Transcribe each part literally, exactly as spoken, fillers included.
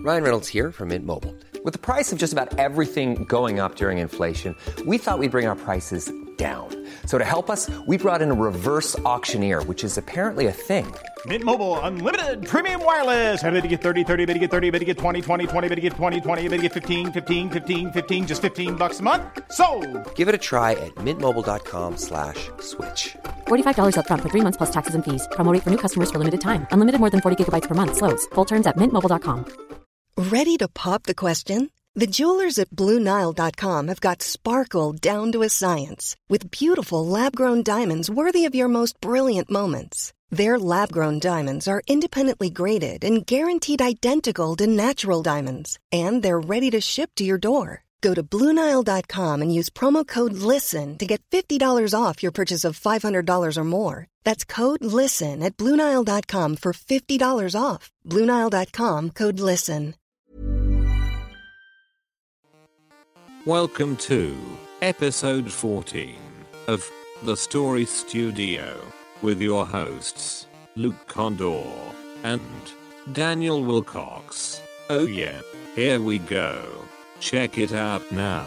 Ryan Reynolds here from Mint Mobile. With the price of just about everything going up during inflation, we thought we'd bring our prices down. So to help us, we brought in a reverse auctioneer, which is apparently a thing. Mint Mobile Unlimited Premium Wireless. How to get thirty, thirty, how to get thirty, how to get twenty, twenty, twenty, how to get twenty, twenty, how to get fifteen, fifteen, fifteen, fifteen, just fifteen bucks a month? Sold! Give it a try at mintmobile.com slash switch. forty-five dollars up front for three months plus taxes and fees. Promo rate for new customers for limited time. Unlimited more than forty gigabytes per month. Slows full terms at mint mobile dot com. Ready to pop the question? The jewelers at Blue Nile dot com have got sparkle down to a science with beautiful lab-grown diamonds worthy of your most brilliant moments. Their lab-grown diamonds are independently graded and guaranteed identical to natural diamonds, and they're ready to ship to your door. Go to Blue Nile dot com and use promo code LISTEN to get fifty dollars off your purchase of five hundred dollars or more. That's code LISTEN at Blue Nile dot com for fifty dollars off. Blue Nile dot com, code LISTEN. Welcome to episode fourteen of The Story Studio with your hosts, Luke Condor and Daniel Wilcox. Oh yeah, here we go. Check it out now.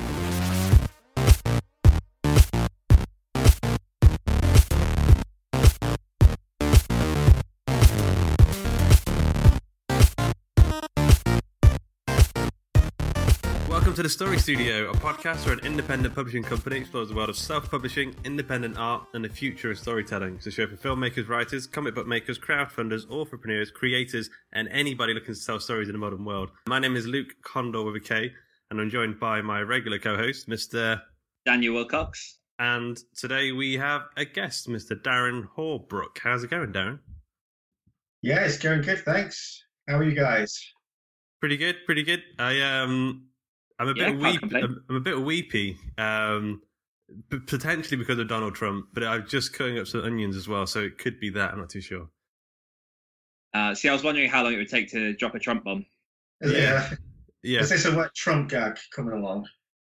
Welcome to The Story Studio, a podcast where an independent publishing company explores the world of self-publishing, independent art, and the future of storytelling. It's a show for filmmakers, writers, comic book makers, crowdfunders, entrepreneurs, creators, and anybody looking to tell stories in the modern world. My name is Luke Condor with a K, and I'm joined by my regular co-host, Mister Daniel Wilcox. And today we have a guest, Mister Darren Horbrook. How's it going, Darren? Yeah, it's going good, thanks. How are you guys? Pretty good, pretty good. I um. I'm a Yeah, bit can't weepy. complain. I'm, I'm a bit weepy, um, p- potentially because of Donald Trump. But I'm just cutting up some onions as well, so it could be that. I'm not too sure. Uh, see, I was wondering how long it would take to drop a Trump bomb. Yeah. Yeah, Is this a wet Trump gag coming along?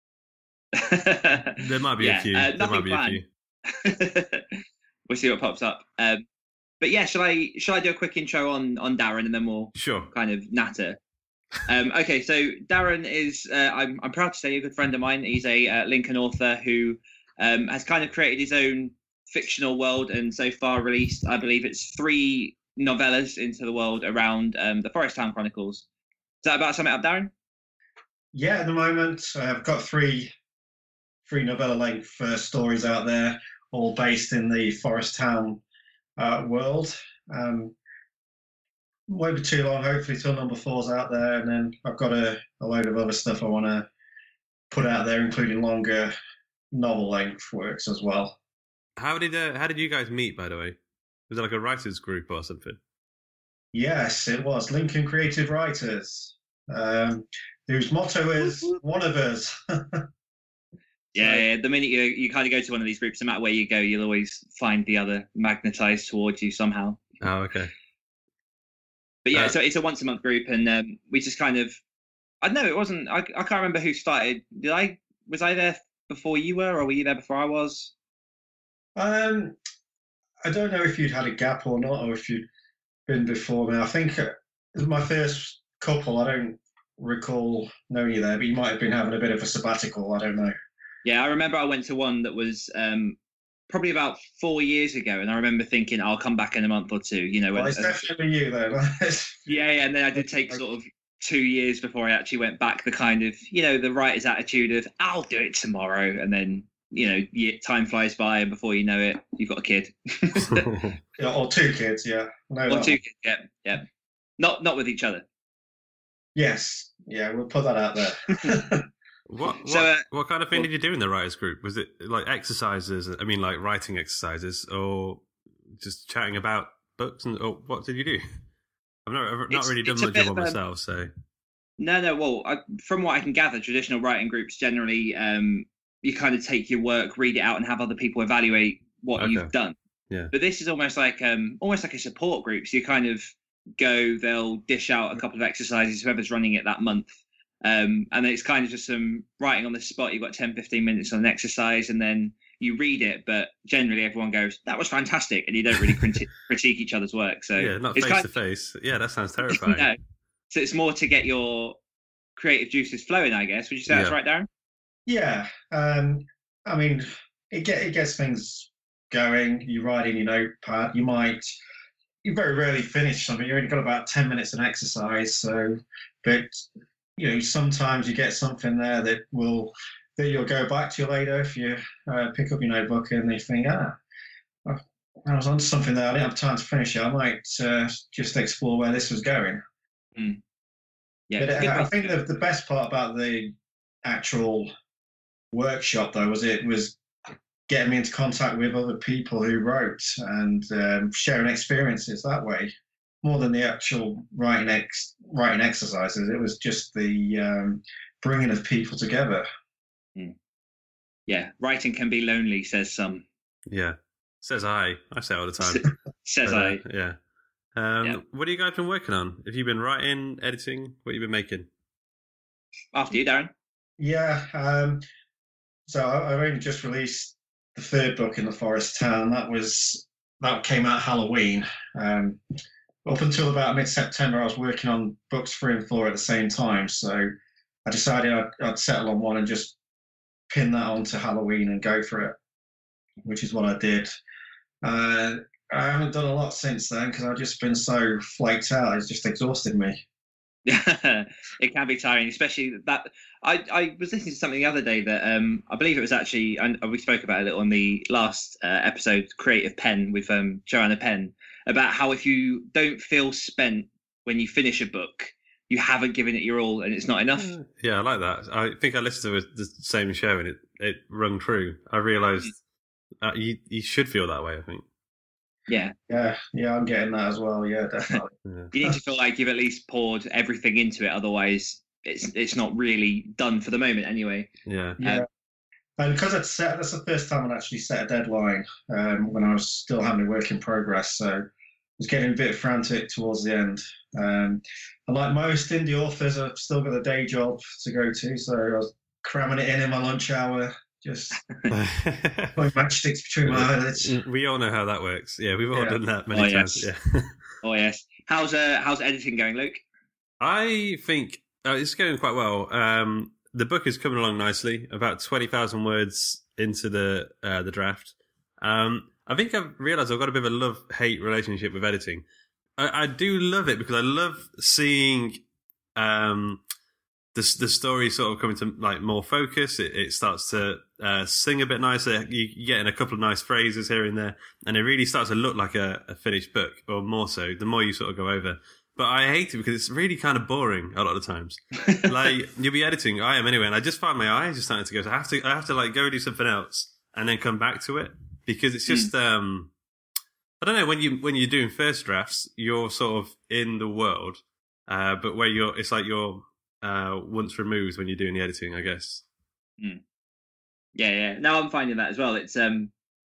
there might be yeah, a few. uh, there nothing might be planned. a few. We'll see what pops up. Um, but yeah, shall I shall I do a quick intro on on Darren and then we'll Sure. kind of natter. Um, okay, so Darren is uh, I'm I'm proud to say a good friend of mine. He's a uh, Lincoln author who um, has kind of created his own fictional world, and so far released, I believe it's three novellas into the world around um, the Forest Town Chronicles. Is that about sum it up, Darren? Yeah, at the moment, I've got three three novella-length uh, stories out there, all based in the Forest Town uh, world. Um, won't be too long, hopefully, till number four's out there, and then I've got a, a load of other stuff I want to put out there, including longer novel-length works as well. How did uh, how did you guys meet? By the way, was it like a writers group or something? Yes, it was Lincoln Creative Writers, um, whose motto is "One of Us." Yeah, yeah, the minute you you kind of go to one of these groups, no matter where you go, you'll always find the other magnetized towards you somehow. Oh, okay. But yeah, Uh, so it's a once a month group, and um, we just kind of, I don't know, it wasn't, I, I can't remember who started. Did I, was I there before you were, or were you there before I was? Um, I don't know if you'd had a gap or not, or if you'd been before me. I think uh, it was my first couple. I don't recall knowing you there, but you might have been having a bit of a sabbatical. I don't know. Yeah, I remember I went to one that was um, probably about four years ago, and I remember thinking I'll come back in a month or two. You know, Well, when, it's definitely you then. yeah, yeah, and then I did take sort of two years before I actually went back. The kind of, you know, the writer's attitude of I'll do it tomorrow, and then you know, ye- time flies by, and before you know it, you've got a kid. Yeah, or two kids, yeah. No, Or that two one. kids, yeah, yeah. Not not with each other. Yes, yeah, we'll put that out there. What what, So, uh, what kind of thing well- did you do in the writers group? Was it like exercises? I mean, like writing exercises, or just chatting about books? And or what did you do? I've not I've not It's- really done it's a much bit of it of a- myself, so No, no. Well, I, from what I can gather, traditional writing groups generally, um, you kind of take your work, read it out, and have other people evaluate what Okay. you've done. Yeah. But this is almost like um, almost like a support group. So you kind of go, they'll dish out a couple of exercises, whoever's running it that month. Um, and then it's kind of just some writing on the spot. You've got ten, fifteen minutes on an exercise, and then you read it. But generally, everyone goes, "That was fantastic," and you don't really critique, critique each other's work. So yeah, not it's face kind to of- face. Yeah, that sounds terrifying. No. So it's more to get your creative juices flowing, I guess. Would you say Yeah. that's right, Darren? Yeah, um, I mean, it get it gets things going. You write in your notepad. You might, you very rarely finish something. You only got about ten minutes an exercise. So, but you know, sometimes you get something there that will that you'll go back to later if you uh, pick up your notebook and you think, ah, I was on something there. I didn't have time to finish it. I might uh, just explore where this was going. Mm. Yeah, But it's a good uh, I way- think the, the best part about the actual workshop, though, was it was getting me into contact with other people who wrote and um, sharing experiences that way, more than the actual writing ex- writing exercises. It was just the um, bringing of people together. yeah, writing can be lonely, says some. Yeah. Says I. I say it all the time. Says But, uh, I. Yeah. Um, Yeah. What have you guys been working on? Have you been writing, editing? What have you been making? After you, Darren. Yeah. Um, so I, I've only just released the third book in the Forest Town. That was that came out Halloween. Um, up until about mid-September, I was working on books three and four at the same time. So I decided I'd, I'd settle on one and just pin that onto Halloween and go for it, which is what I did. Uh, I haven't done a lot since then because I've just been so flaked out. It's just exhausted me. Yeah, it can be tiring, especially that. I, I was listening to something the other day that um, I believe it was actually, and we spoke about it on the last uh, episode, Creative Pen with um, Joanna Penn, about how if you don't feel spent when you finish a book, you haven't given it your all and it's not enough. Yeah, I like that. I think I listened to the same show and it, it rung true. I realised uh, you you should feel that way, I think. Yeah, Yeah, yeah, I'm getting that as well. Yeah, definitely. Yeah. you need to feel like you've at least poured everything into it. Otherwise, it's it's not really done for the moment anyway. Yeah. Yeah. And because I'd set, that's the first time I'd actually set a deadline um, when I was still having a work in progress. So I was getting a bit frantic towards the end. Um, and like most indie authors, I've still got a day job to go to. So I was cramming it in in my lunch hour, just putting matchsticks between my eyelids. We all know how that works. Yeah, we've all Yeah. done that many Oh, times. yes. Yeah. Oh yes. How's uh how's editing going, Luke? I think uh, it's going quite well. Um, the book is coming along nicely. About twenty thousand words into the uh, the draft. Um, I think I've realised I've got a bit of a love-hate relationship with editing. I, I do love it because I love seeing um, the the story sort of coming to like more focus. It, it starts to uh, sing a bit nicer. You, you get in a couple of nice phrases here and there, and it really starts to look like a, a finished book, or more so. The more you sort of go over. But I hate it because it's really kind of boring a lot of the times. Like you'll be editing, I am anyway, and I just find my eyes are starting to go. So I have to, I have to like go do something else and then come back to it because it's just, mm. um, I don't know. When you when you're doing first drafts, you're sort of in the world, uh, but where you're, it's like you're uh, once removed when you're doing the editing, I guess. Mm. Yeah, yeah. Now I'm finding that as well. It's um.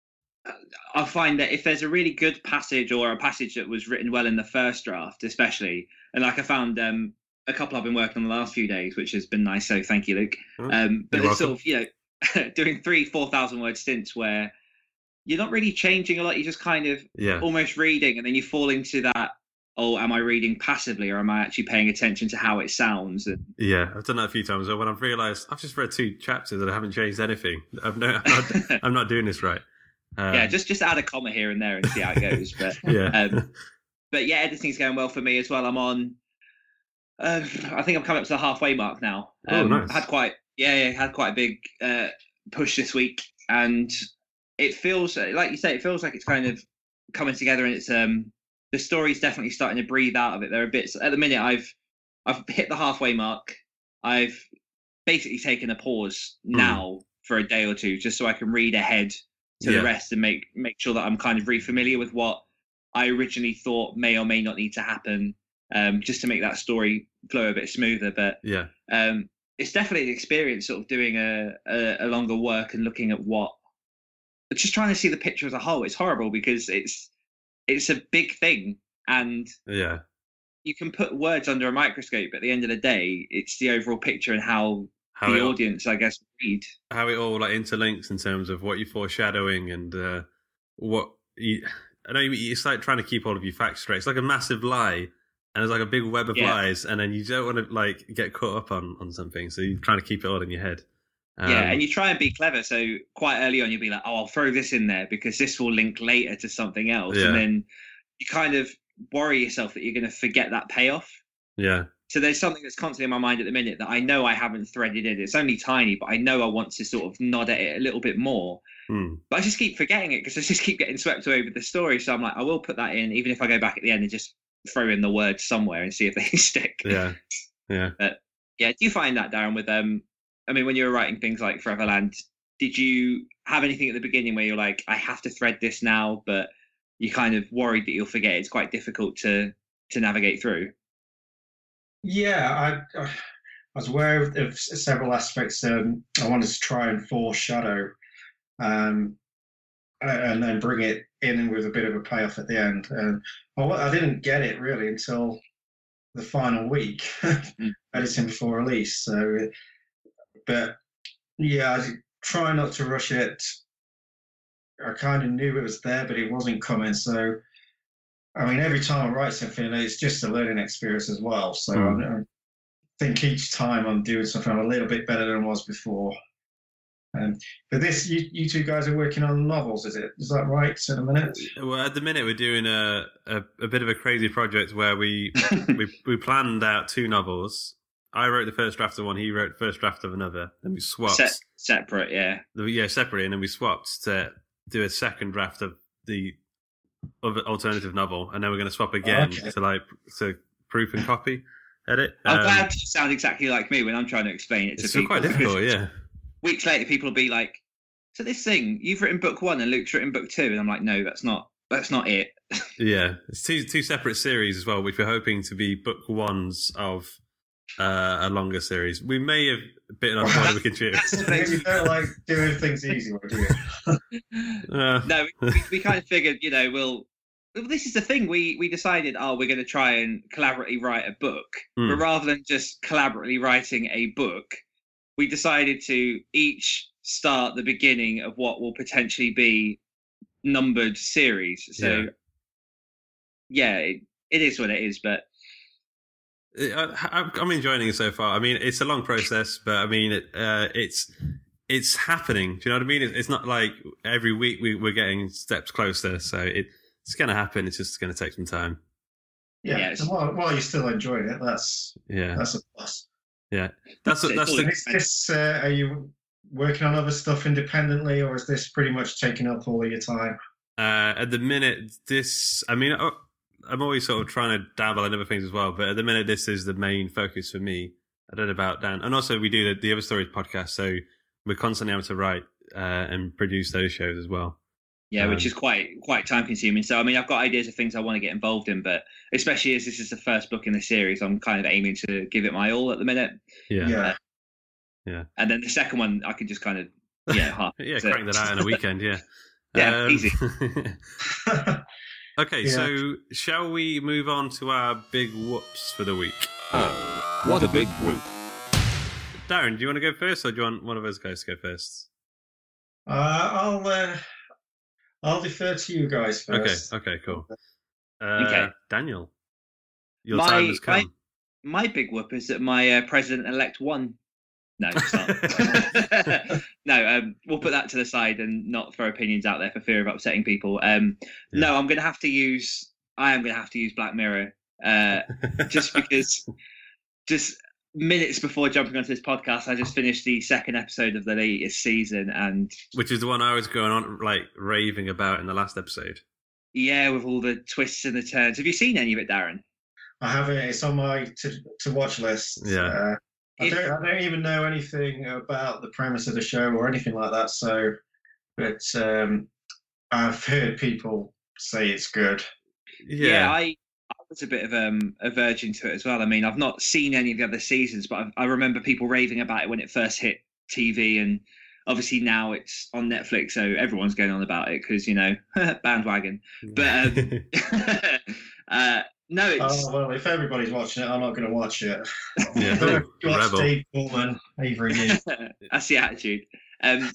I find that if there's a really good passage or a passage that was written well in the first draft, especially, and like I found um, a couple I've been working on the last few days, which has been nice. So thank you, Luke. Um, but You're it's welcome. sort of, you know, doing three, four thousand word stints where you're not really changing a lot. You're just kind of Yeah. almost reading, and then you fall into that. Oh, am I reading passively, or am I actually paying attention to how it sounds? And Yeah, I've done that a few times. When I've realised I've just read two chapters and I haven't changed anything. I've no, I'm not, I'm not doing this right. Um, yeah, just just add a comma here and there and see how it goes. But yeah. um, but yeah, editing's going well for me as well. I'm on. Uh, I think I'm coming up to the halfway mark now. Um, Oh, nice. Had quite yeah, yeah, had quite a big uh, push this week, and it feels like you say, it feels like it's kind of coming together, and it's um the story's definitely starting to breathe out of it. There are bits at the minute. I've I've hit the halfway mark. I've basically taken a pause Hmm. now for a day or two, just so I can read ahead to Yeah. the rest and make make sure that I'm kind of re-familiar with what I originally thought may or may not need to happen, um, just to make that story flow a bit smoother. But Yeah. um, it's definitely an experience, sort of doing a, a, a longer work and looking at what, just trying to see the picture as a whole. It's horrible because it's it's a big thing, and Yeah. you can put words under a microscope. But at the end of the day, it's the overall picture and how, How the it, audience, I guess, read. how it all like interlinks in terms of what you're foreshadowing and uh, what you. I know you- it's like trying to keep all of your facts straight. It's like a massive lie and there's like a big web of Yeah. lies, and then you don't want to like get caught up on, on something, so you're trying to keep it all in your head. Um, yeah, and you try and be clever. So quite early on, you'll be like, "Oh, I'll throw this in there because this will link later to something else," Yeah. and then you kind of worry yourself that you're going to forget that payoff. yeah, So there's something that's constantly in my mind at the minute that I know I haven't threaded in. It's only tiny, but I know I want to sort of nod at it a little bit more. Hmm. But I just keep forgetting it because I just keep getting swept away with the story. So I'm like, I will put that in, even if I go back at the end and just throw in the words somewhere and see if they stick. yeah, yeah. Yeah. Do you find that, Darren, with um I mean, when you were writing things like Foreverland, did you have anything at the beginning where you're like, I have to thread this now, but you kind of worried that you'll forget? It's quite difficult to to navigate through. Yeah, I, I was aware of, of several aspects um, I wanted to try and foreshadow, um, and then bring it in with a bit of a payoff at the end. And well, I didn't get it really until the final week, editing before release. So, but yeah, I try not to rush it. I kind of knew it was there, but it wasn't coming. So, I mean, every time I write something, it's just a learning experience as well. So mm. I, I think each time I'm doing something, I'm a little bit better than I was before. Um, but this, you, you two guys are working on novels, is it? Is that right? At the minute? Well, at the minute, we're doing a, a, a bit of a crazy project where we, we we planned out two novels. I wrote the first draft of one, he wrote the first draft of another. Then we swapped. Se- separate, yeah. The, yeah, separately, and then we swapped to do a second draft of the of alternative novel, and then we're going to swap again okay. to like to proof and copy edit. I'm um, glad you sound exactly like me when I'm trying to explain it to it's people. It's quite difficult, yeah. Weeks later, people will be like, "So this thing, you've written book one and Luke's written book two," and I'm like, "No, that's not. That's not it." Yeah, it's two two separate series as well, which we're hoping to be book ones of uh, a longer series. We may have bitten off more than we can chew. You don't like doing things easy, do you? Uh, no, we, we kind of figured, you know, we'll. Well, this is the thing. We we decided, oh, we're going to try and collaboratively write a book, mm. but rather than just collaboratively writing a book, we decided to each start the beginning of what will potentially be numbered series. So, yeah, yeah it, it is what it is. But I, I'm enjoying it so far. I mean, it's a long process, but I mean, it, uh, it's it's happening. Do you know what I mean? It's not like every week we, we're getting steps closer. So it, it's going to happen. It's just going to take some time. Yeah, yeah and while, while you're still enjoying it, that's yeah, that's a plus. Yeah, that's that's, that's the. the, Is this, uh, are you working on other stuff independently, or is this pretty much taking up all of your time? Uh, at the minute, this. I mean, I'm always sort of trying to dabble in other things as well, but at the minute, this is the main focus for me. I don't know about Dan, and also we do the, the Other Stories podcast, so we're constantly having to write uh, and produce those shows as well. Yeah, um, which is quite quite time consuming. So, I mean, I've got ideas of things I want to get involved in, but especially as this is the first book in the series, I'm kind of aiming to give it my all at the minute. Yeah. Yeah. Uh, yeah. And then the second one, I could just kind of, yeah, half. yeah, so. crank that out in a weekend, yeah. yeah, um, easy. Okay, Yeah. so shall we move on to our big whoops for the week? Oh, what a big whoop. Darren, do you want to go first, or do you want one of us guys to go first? Uh, I'll uh, I'll defer to you guys first. Okay, okay, cool. Uh, Okay. Daniel, your My- time has come. My big whoop is that my uh, president-elect won. No, it's not. no, um, we'll put that to the side and not throw opinions out there for fear of upsetting people. Um, Yeah. No, I'm going to have to use. I am going to have to use Black Mirror, uh, just because. Just minutes before jumping onto this podcast, I just finished the second episode of the latest season, and Which is the one I was going on, like, raving about in the last episode. yeah, with all the twists and the turns. Have you seen any of it, Darren? I haven't. It's on my to to watch list. Yeah. Uh, I If- don't. I don't even know anything about the premise of the show or anything like that. So, but um, I've heard people say it's good. Yeah, I, I was a bit of um, a virgin to it as well. I mean, I've not seen any of the other seasons, but I, I remember people raving about it when it first hit T V, and obviously now it's on Netflix, so everyone's going on about it because, you know, bandwagon. But um, uh, no, it's Oh well, if everybody's watching it, I'm not going to watch it. Yeah. Don't watch Rebel. Dave Pullman, either of you. that's the attitude. Um,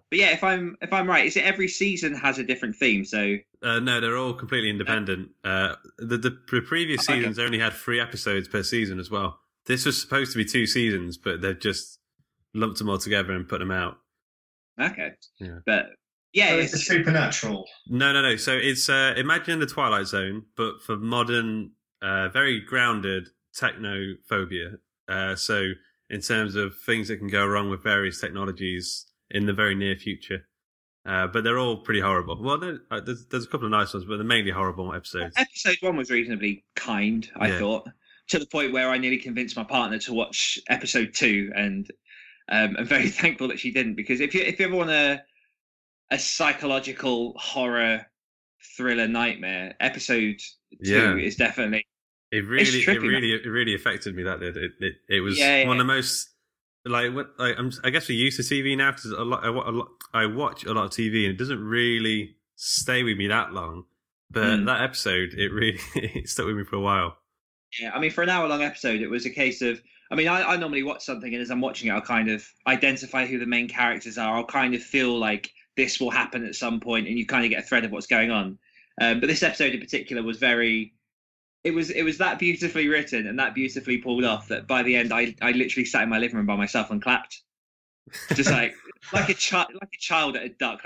But yeah, if I'm if I'm right, is it every season has a different theme? So uh, no, they're all completely independent. Uh, the, the the previous Okay. seasons only had three episodes per season as well. This was supposed to be two seasons, but they've just lumped them all together and put them out. okay, Yeah. but yeah, So it's, it's supernatural. No, no, no. So it's uh, imagine the Twilight Zone, but for modern, uh, very grounded technophobia. Uh, so in terms of things that can go wrong with various technologies in the very near future. Uh, but they're all pretty horrible. Well, there- uh, there's, there's a couple of nice ones, but they're mainly horrible episodes. episode one was reasonably kind, I Yeah. thought, to the point where I nearly convinced my partner to watch episode two, and um, I'm very thankful that she didn't, because if you if you ever want a a psychological horror thriller nightmare, episode two Yeah. is definitely It really, it trippy, man. really, it really affected me. That did. It, it, it was Yeah, yeah, one of the yeah. most like what like I'm. I guess we're used to T V now because a lot, a lot, a lot. I watch a lot of T V and it doesn't really stay with me that long. But Mm. that episode, it really it stuck with me for a while. Yeah, I mean, for an hour-long episode, it was a case of. I mean, I, I normally watch something, and as I'm watching it, I'll kind of identify who the main characters are. I'll kind of feel like this will happen at some point, and you kind of get a thread of what's going on. Um, but this episode in particular was very. It was it was that beautifully written and that beautifully pulled off that by the end, I I literally sat in my living room by myself and clapped, just like like a child like a child at a duck.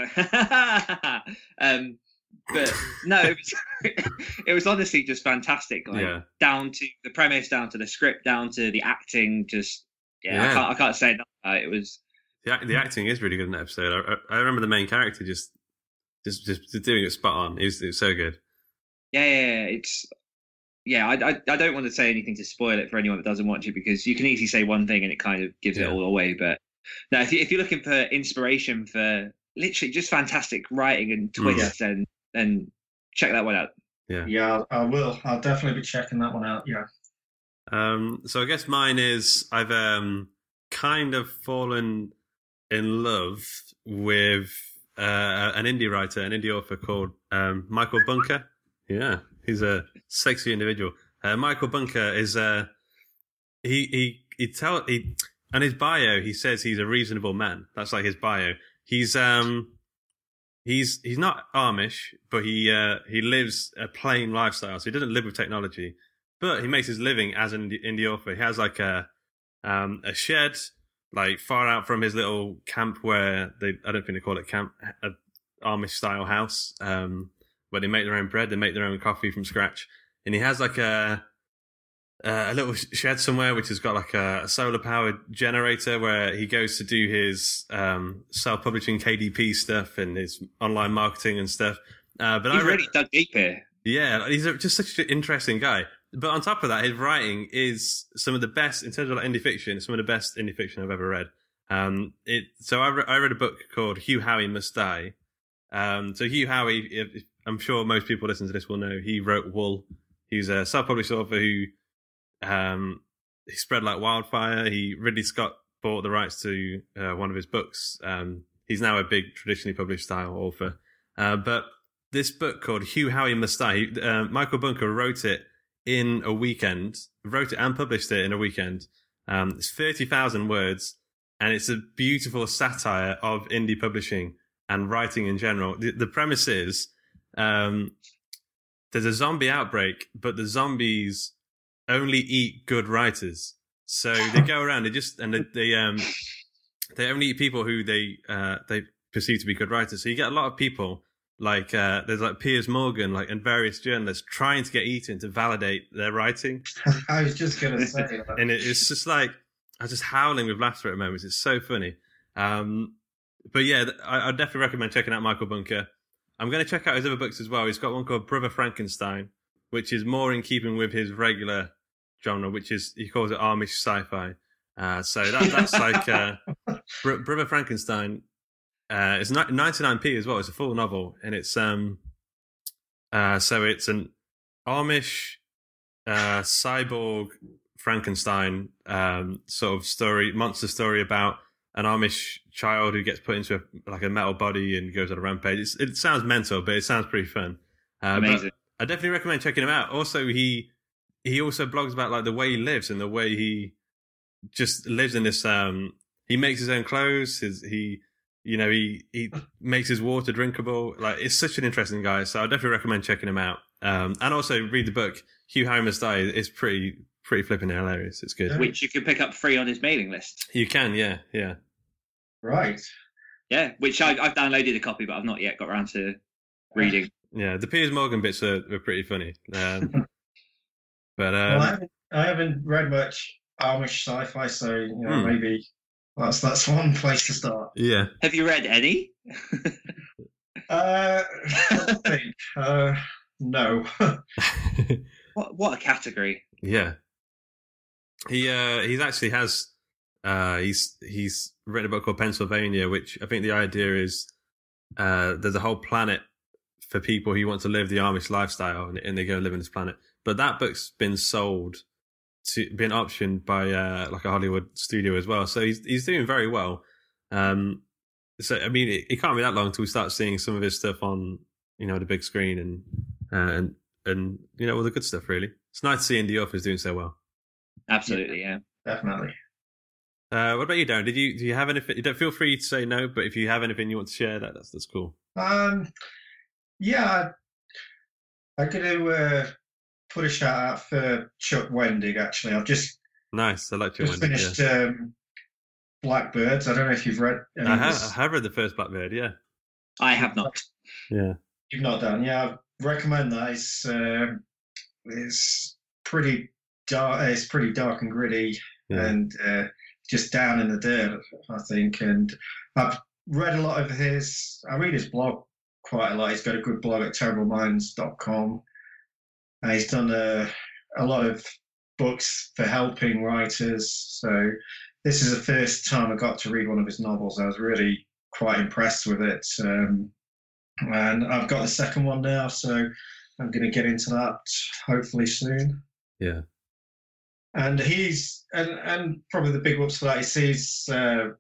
um, but no, it was, it was honestly just fantastic. Like Yeah. down to the premise, down to the script, down to the acting. Just yeah, Yeah. I can't I can't say enough about it. It was The, act- the acting is really good in that episode. I, I I remember the main character just just just doing it spot on. It was, it was so good. yeah, yeah, yeah, it's yeah. I, I I don't want to say anything to spoil it for anyone that doesn't watch it, because you can easily say one thing and it kind of gives Yeah. it all away. But no, if you if you're looking for inspiration for literally just fantastic writing and twists, and and check that one out. Yeah. Yeah, I will. I'll definitely be checking that one out. Yeah. Um, so I guess mine is I've um, kind of fallen in love with uh, an indie writer, an indie author called um, Michael Bunker. Yeah, he's a sexy individual. Uh, Michael Bunker is uh, he he he tell he on his bio he says he's a reasonable man. That's like his bio. He's um he's he's not Amish, but he uh, he lives a plain lifestyle. So he doesn't live with technology. But he makes his living as an indie, indie author. He has like a um, a shed, like far out from his little camp where they, I don't think they call it camp, a Amish style house, um, where they make their own bread, they make their own coffee from scratch. And he has like a, a little shed somewhere which has got like a solar powered generator where he goes to do his um, self-publishing K D P stuff and his online marketing and stuff. Uh, but You've I re- really dug deep here. Yeah, he's a, just such an interesting guy. But on top of that, his writing is some of the best, in terms of like indie fiction, some of the best indie fiction I've ever read. Um, it, so I, re- I read a book called Hugh Howey Must Die. Um, so Hugh Howey, if, if, I'm sure most people listening to this will know, he wrote Wool. He's a self-published author who um, he spread like wildfire. He Ridley Scott bought the rights to uh, one of his books. Um, he's now a big traditionally published style author. Uh, but this book called Hugh Howey Must Die, he, uh, Michael Bunker wrote it in a weekend, wrote it and published it in a weekend. Um, it's thirty thousand words, and it's a beautiful satire of indie publishing and writing in general. The, the premise is um, there's a zombie outbreak, but the zombies only eat good writers. So they go around, they just, and they, they, um, they only eat people who they, uh, they perceive to be good writers. So you get a lot of people like, uh, there's like Piers Morgan, like, and various journalists trying to get eaten to validate their writing. I was just going to say that. And it, it's just like, I was just howling with laughter at moments. It's so funny. Um, but yeah, I, I'd definitely recommend checking out Michael Bunker. I'm going to check out his other books as well. He's got one called Brother Frankenstein, which is more in keeping with his regular genre, which is, he calls it Amish sci-fi. Uh, so that, that's like, uh, Br- Brother Frankenstein. Uh, it's ninety-nine p as well. It's a full novel, and it's um, uh, so it's an Amish uh, cyborg Frankenstein um, sort of story, monster story about an Amish child who gets put into a, like a metal body and goes on a rampage. It's, it sounds mental, but it sounds pretty fun. Uh, Amazing. I definitely recommend checking him out. Also, he he also blogs about like the way he lives and the way he just lives in this. Um, he makes his own clothes. His he You know, he he makes his water drinkable. Like, it's such an interesting guy. So I definitely recommend checking him out. Um, and also read the book. Hugh Harry Must Die. It's pretty pretty flipping hilarious. It's good. Which you can pick up free on his mailing list. You can, yeah, yeah. Right. Yeah, which I, I've downloaded a copy, but I've not yet got around to reading. Yeah, the Piers Morgan bits are, are pretty funny. Um, but um, well, I, haven't, I haven't read much Amish sci-fi, so you know, Hmm. maybe that's that's one place to start. yeah. Have you read any? Uh, let's think. uh, no. What what a category. Yeah. He uh he's actually has uh he's he's written a book called Pennsylvania, which I think the idea is uh there's a whole planet for people who want to live the Amish lifestyle, and, and they go live on this planet. But that book's been sold to been optioned by uh like a Hollywood studio as well. So he's he's doing very well. Um so I mean it, it can't be that long until we start seeing some of his stuff on, you know, the big screen and uh, and and you know, all the good stuff really. It's nice to see indie authors doing so well. Absolutely, yeah. Definitely. Uh, what about you, Darren? Did you do you have anything? You don't feel free to say no, but if you have anything you want to share, that that's that's cool. Um, yeah, I'm going to uh, put a shout out for Chuck Wendig. Actually, I've just Nice. I like to. just finished um, Blackbirds. I don't know if you've read. Any I of have, this. I have read the first Blackbird. Yeah. I have not. Yeah. You've not done, yeah. I recommend that. It's um, it's pretty dark. It's pretty dark and gritty, Yeah. and uh, just down in the dirt, I think. And I've read a lot of his. I read his blog quite a lot. He's got a good blog at terrible minds dot com. And he's done a a lot of books for helping writers. So this is the first time I got to read one of his novels. I was really quite impressed with it. Um, and I've got the second one now, so I'm going to get into that hopefully soon. Yeah. And he's and, and probably the big whoops for that is he's uh,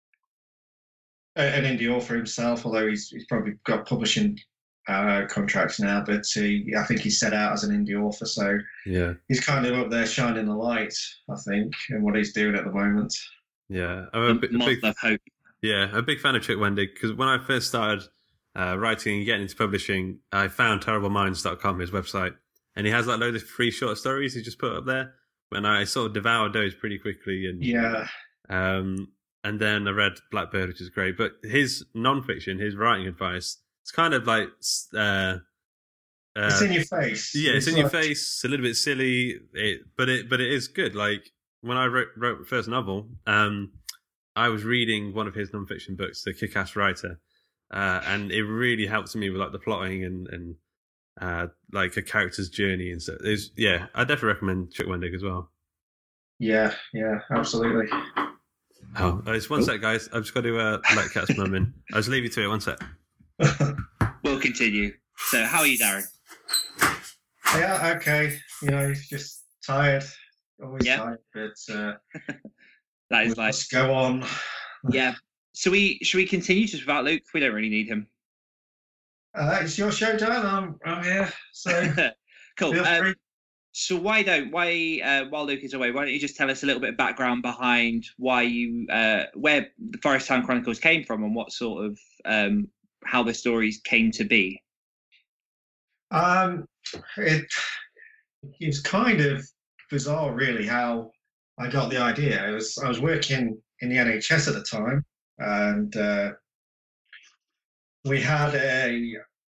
an indie author himself, although he's he's probably got publishing uh, contracts now. But he, I think he's set out as an indie author, so Yeah. he's kind of up there shining the light, I think, in what he's doing at the moment. Yeah. I'm a, bi- a Model big. of hope. Yeah, a big fan of Chuck Wendig because when I first started uh, writing and getting into publishing, I found terrible minds dot com, his website, and he has like loads of free short stories he just put up there. And I sort of devoured those pretty quickly, and Yeah, um, and then I read Blackbird, which is great. But his non-fiction, his writing advice, it's kind of like uh, uh, it's in your face. yeah, it's in your like- face. It's a little bit silly, it, but it but it is good. Like when I wrote, wrote the first novel, um, I was reading one of his non-fiction books, The Kick-Ass Writer, uh, and it really helped me with like the plotting and and uh, like a character's journey and so. It's, yeah, I definitely recommend Chuck Wendig as well. Yeah, yeah, absolutely. Oh, uh, it's one sec, guys. I've just got to uh, let Cat's mum in. I'll just leave you to it. One sec. We'll continue. So, how are you, Darren? Yeah, okay. You know, he's just tired. Always Yeah. tired, but uh, That is we like, must go on. yeah. So we should we continue just without Luke? We don't really need him. Uh, it's your show, Dan. I'm I'm here, so Cool. feel Um, free. so why don't why uh, while Luke is away, why don't you just tell us a little bit of background behind why you uh, where the Forest Town Chronicles came from and what sort of um, how the stories came to be? Um, it it was kind of bizarre, really, how I got the idea. I was I was working in the N H S at the time, and uh, we had a,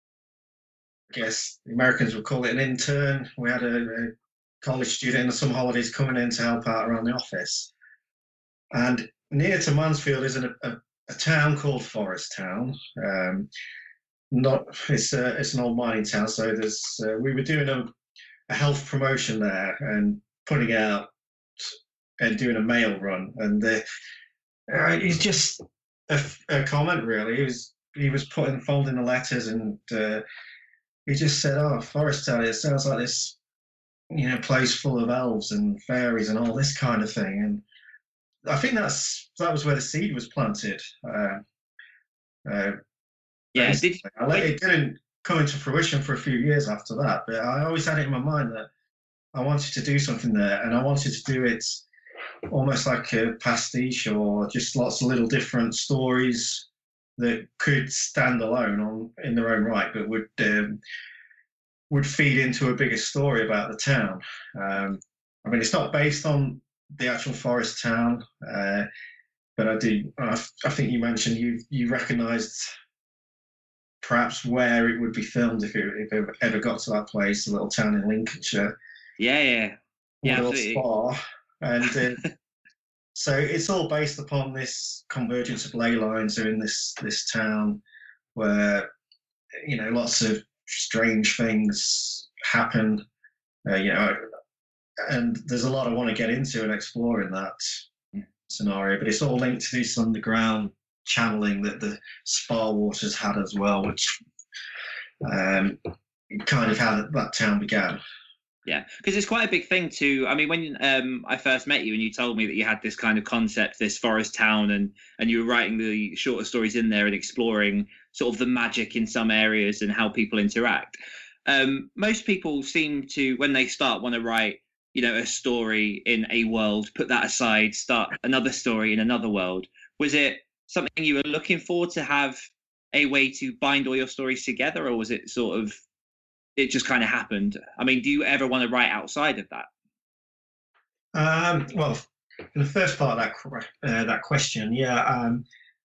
I guess the Americans would call it an intern. We had a, a college student in the summer holidays coming in to help out around the office. And near to Mansfield is a, a, a town called Forest Town. Um, not it's a, it's an old mining town, so there's uh, we were doing a, a health promotion there and putting out and doing a mail run, and the, uh, it's just a, a comment really. He was he was putting folding the letters, and uh, he just said, "Oh, Forest Town, it sounds like this, you know, place full of elves and fairies and all this kind of thing." And I think that's that was where the seed was planted. Uh, uh, Yeah. Did, I let, it didn't come into fruition for a few years after that, but I always had it in my mind that I wanted to do something there, and I wanted to do it almost like a pastiche or just lots of little different stories that could stand alone on in their own right, but would um, would feed into a bigger story about the town. Um, I mean, it's not based on the actual forest town, uh, but I do. I, I think you mentioned you you recognised perhaps where it would be filmed if it, if it ever got to that place, a little town in Lincolnshire. Yeah, yeah, yeah. A little Absolutely. spa, and uh, so it's all based upon this convergence of ley lines are in this this town where, you know, lots of strange things happen. Uh, you know, and there's a lot I want to get into and explore in that scenario, but it's all linked to this underground channeling that the spa waters had as well, which um, kind of how that town began. Yeah, because it's quite a big thing to. I mean, when um, I first met you and you told me that you had this kind of concept, this forest town, and and you were writing the shorter stories in there and exploring sort of the magic in some areas and how people interact. Um, most people seem to, when they start, want to write, you know, a story in a world, put that aside, start another story in another world. Was it something you were looking for, to have a way to bind all your stories together, or was it sort of, it just kind of happened? I mean, do you ever want to write outside of that? Um, well, in the first part of that uh, that question, yeah, um,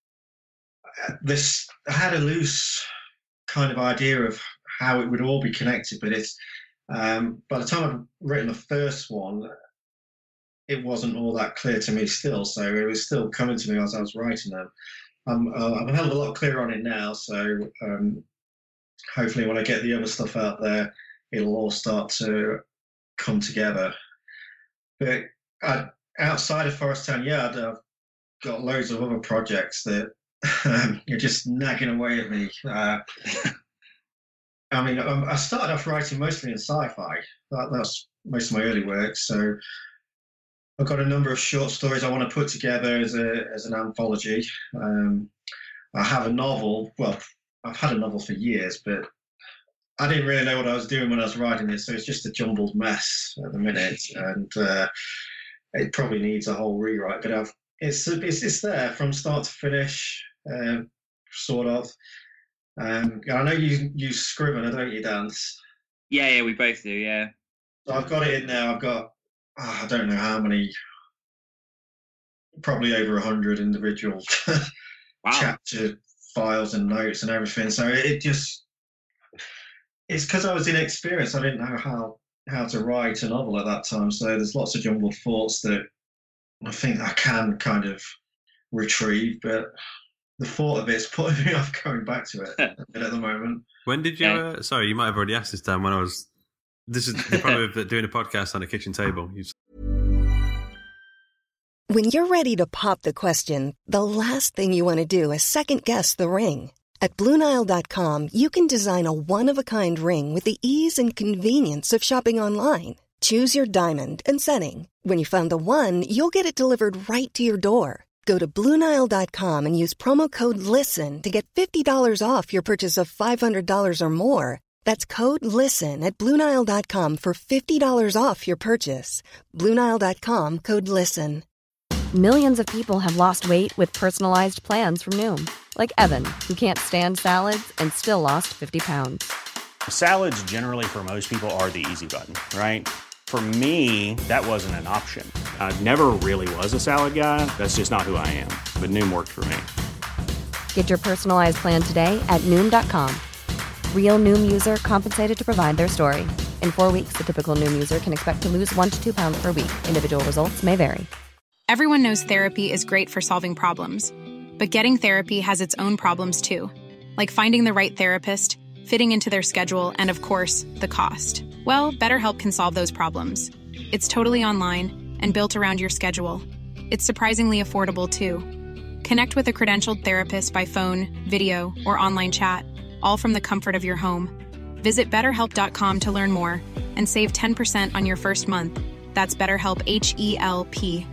this I had a loose kind of idea of how it would all be connected, but it's um, by the time I've written the first one, it wasn't all that clear to me still. So it was still coming to me as I was writing them. Um, uh, I'm a hell of a lot clearer on it now. So um, hopefully, when I get the other stuff out there, it'll all start to come together. But I, outside of Forest Town, yeah, I've, I've got loads of other projects that um, are just nagging away at me. Uh, I mean, I, I started off writing mostly in sci-fi. That, that's most of my early work. So I've got a number of short stories I want to put together as a as an anthology. Um, I have a novel. Well, I've had a novel for years, but I didn't really know what I was doing when I was writing it, so it's just a jumbled mess at the minute, and uh, it probably needs a whole rewrite. But I've, it's, it's it's there from start to finish, uh, sort of. Um, I know you use Scrivener, don't you, Dan? Yeah, yeah, we both do. Yeah. So I've got it in there. I've got oh, I don't know how many, probably over a hundred individual Wow. chapter files and notes and everything. So it, it just. It's because I was inexperienced. I didn't know how, how to write a novel at that time. So there's lots of jumbled thoughts that I think I can kind of retrieve, but the thought of it's putting me off going back to it a bit at the moment. When did you? Uh, sorry, you might have already asked this, Dan. When I was, this is the problem of doing a podcast on a kitchen table. You When you're ready to pop the question, the last thing you want to do is second guess the ring. At Blue Nile dot com, you can design a one-of-a-kind ring with the ease and convenience of shopping online. Choose your diamond and setting. When you find the one, you'll get it delivered right to your door. Go to Blue Nile dot com and use promo code LISTEN to get fifty dollars off your purchase of five hundred dollars or more. That's code LISTEN at Blue Nile dot com for fifty dollars off your purchase. Blue Nile dot com, code LISTEN. Millions of people have lost weight with personalized plans from Noom. Like Evan, who can't stand salads and still lost fifty pounds. Salads generally for most people are the easy button, right? For me, that wasn't an option. I never really was a salad guy. That's just not who I am. But Noom worked for me. Get your personalized plan today at Noom dot com. Real Noom user compensated to provide their story. In four weeks, the typical Noom user can expect to lose one to two pounds per week. Individual results may vary. Everyone knows therapy is great for solving problems. But getting therapy has its own problems too. Like finding the right therapist, fitting into their schedule, and of course, the cost. Well, BetterHelp can solve those problems. It's totally online and built around your schedule. It's surprisingly affordable too. Connect with a credentialed therapist by phone, video, or online chat, all from the comfort of your home. Visit better help dot com to learn more and save ten percent on your first month. That's BetterHelp, H E L P.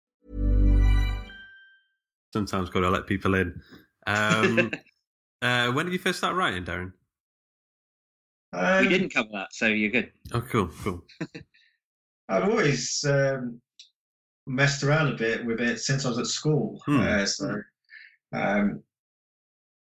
Sometimes got to let people in. Um, uh, when did you first start writing, Darren? Um, we didn't cover that, so you're good. Oh, cool, cool. I've always um, messed around a bit with it since I was at school. Hmm. Uh, so um,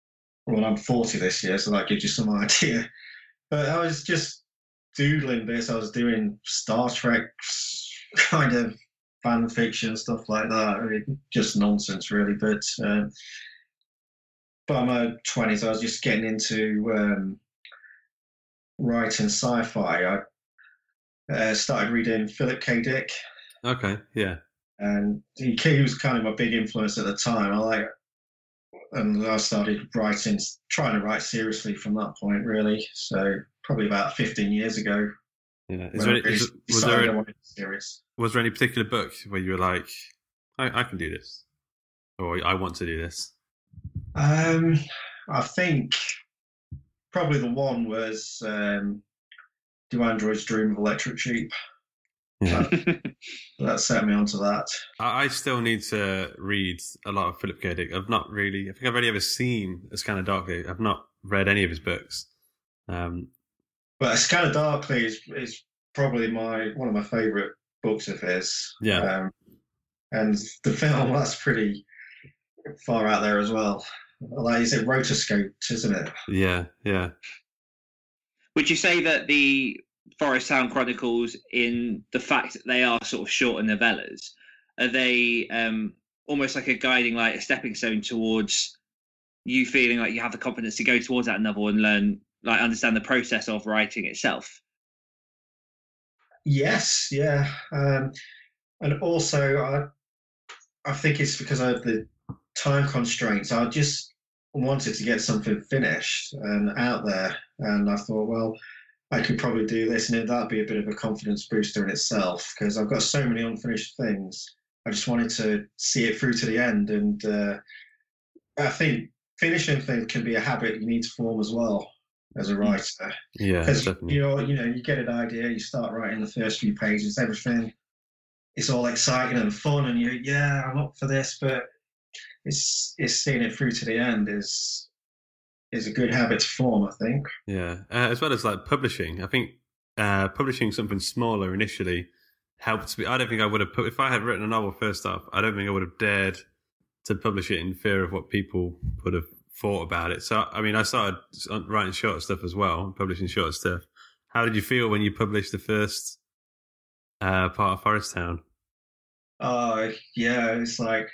well, I'm forty this year, so that gives you some idea. But I was just doodling bits. I was doing Star Trek kind of fan fiction, stuff like that. I mean, just nonsense, really. But um, by my twenties, I was just getting into um, writing sci-fi. I uh, started reading Philip K. Dick. Okay, yeah. And he, he was kind of my big influence at the time. I like, and I started writing, trying to write seriously from that point, really. So probably about fifteen years ago. Yeah. Is there, really is, was there serious. Was there any particular book where you were like, I, I can do this, or I want to do this? Um, I think probably the one was um, Do Androids Dream of Electric Sheep? Yeah. That, that set me onto that. I, I still need to read a lot of Philip K. Dick. I've not really, I think I've only ever seen A Scanner Darkly. I've not read any of his books. Um, but A Scanner Darkly is, is probably my one of my favourite books of his. Yeah. Um, and the film, that's pretty far out there as well. Like, is it rotoscoped, isn't it? Yeah, yeah. Would you say that the Forest Town Chronicles, in the fact that they are sort of shorter novellas, are they um, almost like a guiding light, a stepping stone towards you feeling like you have the confidence to go towards that novel and learn, like, understand the process of writing itself? Yes, yeah. Um, and also, I, I think it's because of the time constraints. I just wanted to get something finished and out there. And I thought, well, I could probably do this, and that'd be a bit of a confidence booster in itself, because I've got so many unfinished things. I just wanted to see it through to the end. And uh, I think finishing things can be a habit you need to form as well as a writer. Yeah, because definitely. you know, you know, you get an idea, you start writing the first few pages, everything, it's all exciting and fun, and you, yeah, I'm up for this, but it's it's seeing it through to the end is is a good habit to form, I think. Yeah, uh, as well as like publishing. I think uh, publishing something smaller initially helped me. I don't think I would have put, if I had written a novel first off, I don't think I would have dared to publish it in fear of what people would have thought about it. So, I mean, I started writing short stuff as well, publishing short stuff. How did you feel when you published the first uh, part of Forest Town? Oh, yeah, it's like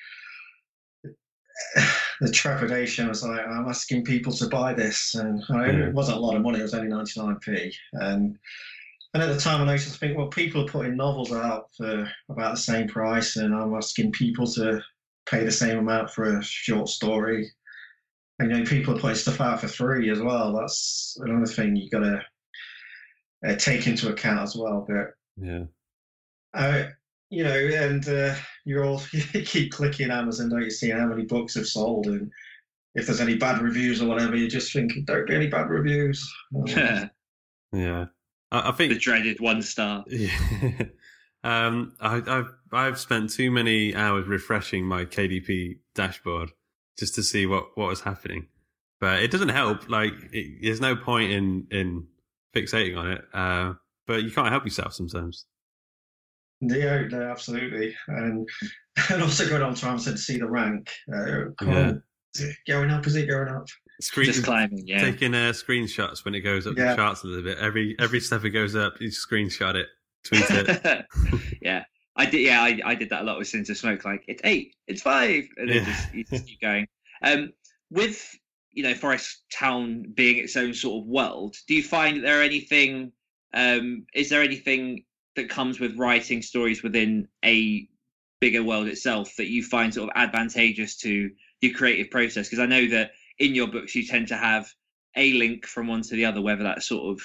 the trepidation was like, I'm asking people to buy this, and I, Yeah. it wasn't a lot of money, it was only ninety-nine p. And and at the time I noticed, I think, well, people are putting novels out for about the same price, and I'm asking people to pay the same amount for a short story. And, you know, people are putting stuff out for free as well. That's another thing you got to uh, take into account as well. But Yeah. uh, you know, and uh, you're all you keep clicking Amazon, don't you, seeing how many books have sold, and if there's any bad reviews or whatever, you just think, don't be any bad reviews. Um, Yeah. I, I think The dreaded one star. Yeah. um, I, I've I've spent too many hours refreshing my K D P dashboard just to see what, what was happening, but it doesn't help. Like, it, there's no point in in fixating on it. Uh, but you can't help yourself sometimes. yeah, no, absolutely, and and also going on to Amazon to see the rank. Uh, come Yeah. on, is it going up? Is it going up? Screen, Just climbing, yeah. taking uh, screenshots when it goes up Yeah. the charts a little bit. Every every step it goes up, you screenshot it, tweet it. yeah, I did. Yeah, I, I did that a lot with Sins of Smoke. Like, it's eight, it's five, and then Yeah. just, you just keep going. Um, with you know Forest Town being its own sort of world, do you find that there are anything? Um, is there anything that comes with writing stories within a bigger world itself that you find sort of advantageous to your creative process? Because I know that in your books you tend to have a link from one to the other, whether that's sort of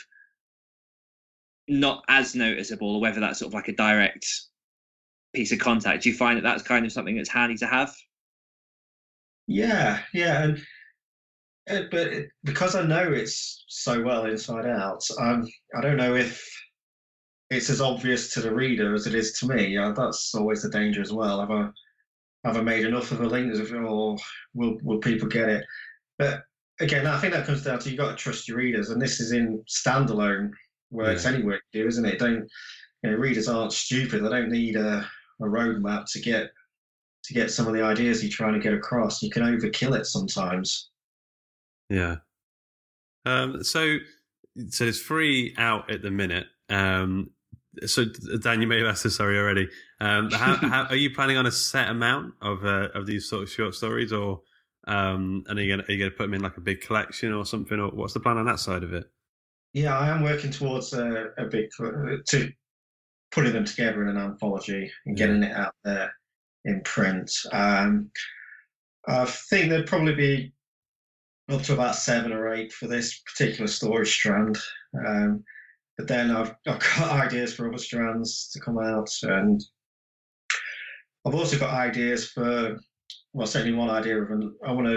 not as noticeable or whether that's sort of like a direct piece of contact. Do you find that that's kind of something that's handy to have? Yeah, yeah, and uh, but it, because I know it's so well inside out, um, I don't know if it's as obvious to the reader as it is to me. Uh, that's always the danger as well. Have I have I made enough of a link, or will will people get it? But again, I think that comes down to you got to trust your readers, and this is in standalone works Yeah. anyway, do isn't it? Don't you know, readers aren't stupid. They don't need a, a roadmap to get to get some of the ideas you're trying to get across. You can overkill it sometimes. Yeah. Um, so, so it's free out at the minute. Um, so Dan, you may have asked this, sorry, already. Um, how, how, are you planning on a set amount of uh, of these sort of short stories, or um, and are you going to put them in like a big collection or something, or what's the plan on that side of it? Yeah, I am working towards a, a big to putting them together in an anthology and getting it out there in print. Um, I think there'd probably be up to about seven or eight for this particular story strand. Um, but then I've, I've got ideas for other strands to come out, and I've also got ideas for, well, certainly one idea of an, I want to,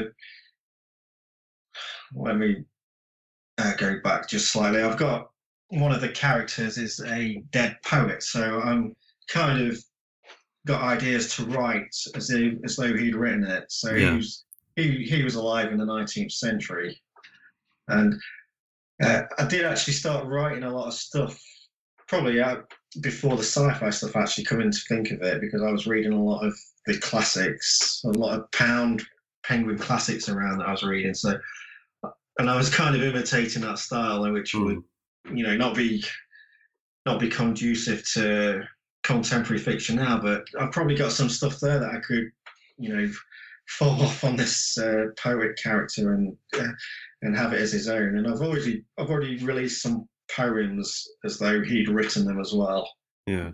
let me uh, go back just slightly. I've got, one of the characters is a dead poet, so I'm kind of got ideas to write as though, as though he'd written it. So yeah. he was he, he was alive in the nineteenth century, and uh, I did actually start writing a lot of stuff probably out before the sci-fi stuff actually coming to think of it, because I was reading a lot of the classics, a lot of Pound Penguin classics around that I was reading. So, and I was kind of imitating that style, which mm. would, you know, not be not be conducive to contemporary fiction now, but I've probably got some stuff there that I could, you know, fall off on this uh, poet character and uh, and have it as his own. And I've already I've already released some poems as though he'd written them as well. Yeah.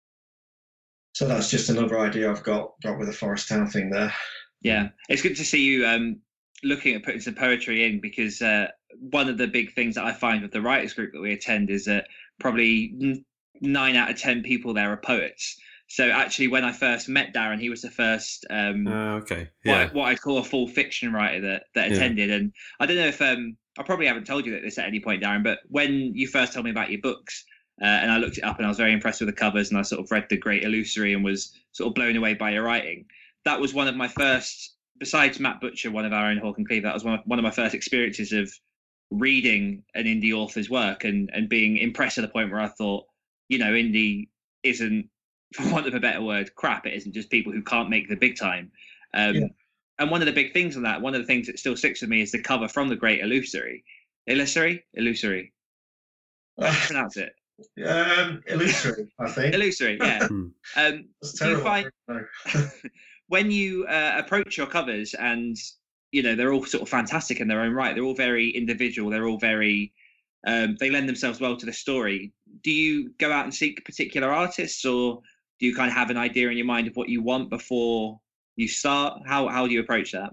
So that's just another idea I've got got with the Forest Town thing there. Yeah, it's good to see you um, looking at putting some poetry in, because uh, one of the big things that I find with the writers group that we attend is that probably nine out of ten people there are poets. So actually, when I first met Darren, he was the first um, uh, okay. yeah. what, what I call a full fiction writer that that attended. Yeah. And I don't know if um, I probably haven't told you this at any point, Darren, but when you first told me about your books, uh, and I looked it up and I was very impressed with the covers, and I sort of read The Great Illusory and was sort of blown away by your writing. That was one of my first, besides Matt Butcher, one of our own Hawk and Cleave, that was one of, one of my first experiences of reading an indie author's work and, and being impressed to the point where I thought, you know, indie isn't, for want of a better word, crap. It isn't just people who can't make the big time. Um, yeah. And one of the big things on that, one of the things that still sticks with me is the cover from The Great Illusory. Illusory? Illusory. How do you pronounce it? Um, illusory, I think. Illusory, yeah. um, do you find when you uh, approach your covers, and you know they're all sort of fantastic in their own right, they're all very individual, they're all very, um, they lend themselves well to the story. Do you go out and seek particular artists, or do you kind of have an idea in your mind of what you want before you start? How how do you approach that?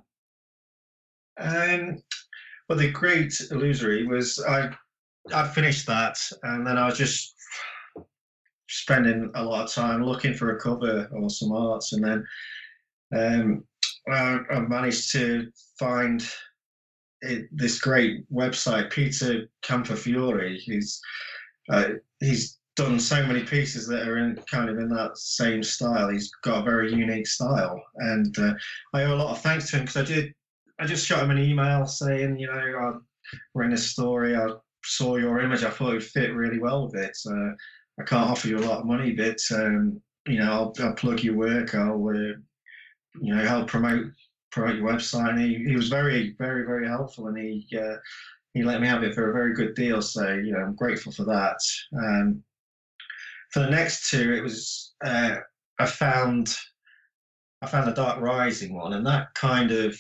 Um, well, The Great Illusory was I. I finished that, and then I was just spending a lot of time looking for a cover or some arts, and then um, I, I managed to find it, this great website, Peter Campofiore. He's uh, he's done so many pieces that are in kind of in that same style. He's got a very unique style, and uh, I owe a lot of thanks to him, because I did. I just shot him an email saying, you know, I'm writing this story. I saw your image, I thought it would fit really well with it. Uh, I can't offer you a lot of money, but um, you know, I'll, I'll plug your work. I'll, uh, you know, help promote promote your website. And he, he was very, very, very helpful, and he uh, he let me have it for a very good deal. So you know, I'm grateful for that. Um, for the next two, it was uh, I found I found the Dark Rising one, and that kind of.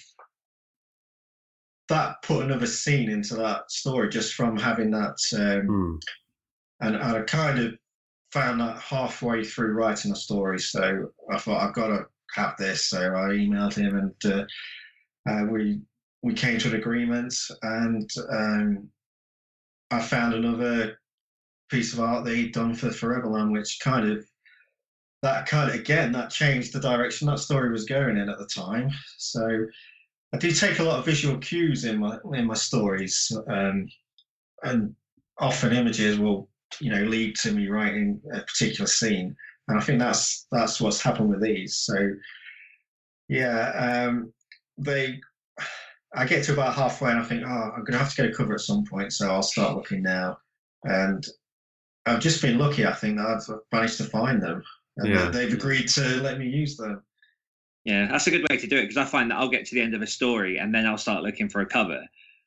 That put another scene into that story just from having that, um, mm. and I kind of found that halfway through writing the story. So I thought I've got to have this. So I emailed him, and uh, uh, we we came to an agreement, and um, I found another piece of art that he'd done for Foreverland, which kind of that kind of again that changed the direction that story was going in at the time. So. I do take a lot of visual cues in my in my stories, um, and often images will, you know, lead to me writing a particular scene, and I think that's that's what's happened with these. So, yeah, um, they. I get to about halfway, and I think, oh, I'm going to have to get a cover at some point, so I'll start looking now. And I've just been lucky, I think, that I've managed to find them, and yeah. they've agreed to let me use them. Yeah, that's a good way to do it, because I find that I'll get to the end of a story and then I'll start looking for a cover.